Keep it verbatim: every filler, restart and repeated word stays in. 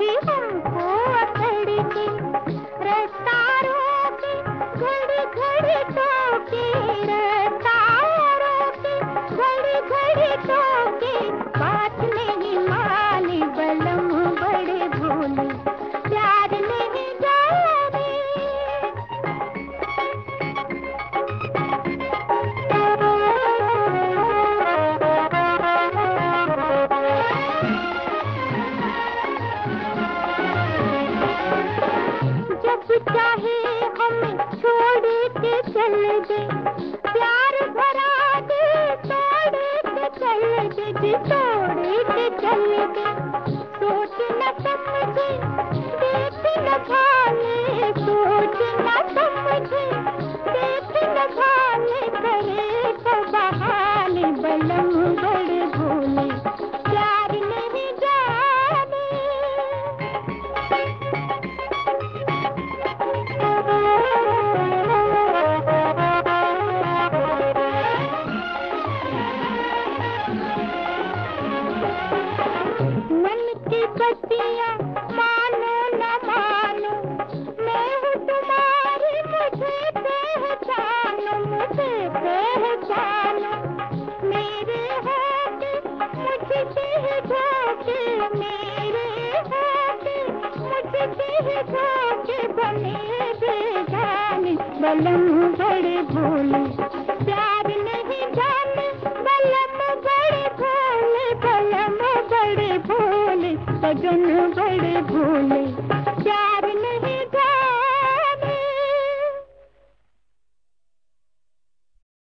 भी हमको अकड़ के, रास्ता रोके घड़ी घड़ी टोके, रास्ता रोके घड़ी घड़ी टोके, बात नहीं मानी बलम बड़े भोले, प्यार नहीं जाने। जब चाहे हमें छोड़ के चल दे, प्यार भरा दे तोड़ के चल दे, जी तोड़ के चल दे, सोच न समझे देख न भाले, सोच न समझे देख न भाले, करे तो बहाने बलम बड़े भोले, प्यार नहीं जाने। मन की बत्तियाँ मानो न मानो, मैं हूँ तुम्हारी, मुझे पहचानो, मुझे पहचानो, मेरे होके मुझसे धोखे, मेरे होके मुझसे धोखे, बने बेगाने बलम बड़े भोले, प्यार नहीं जाने बलम बड़े भोले, बलम बड़े भोले, सजन बड़े भोले।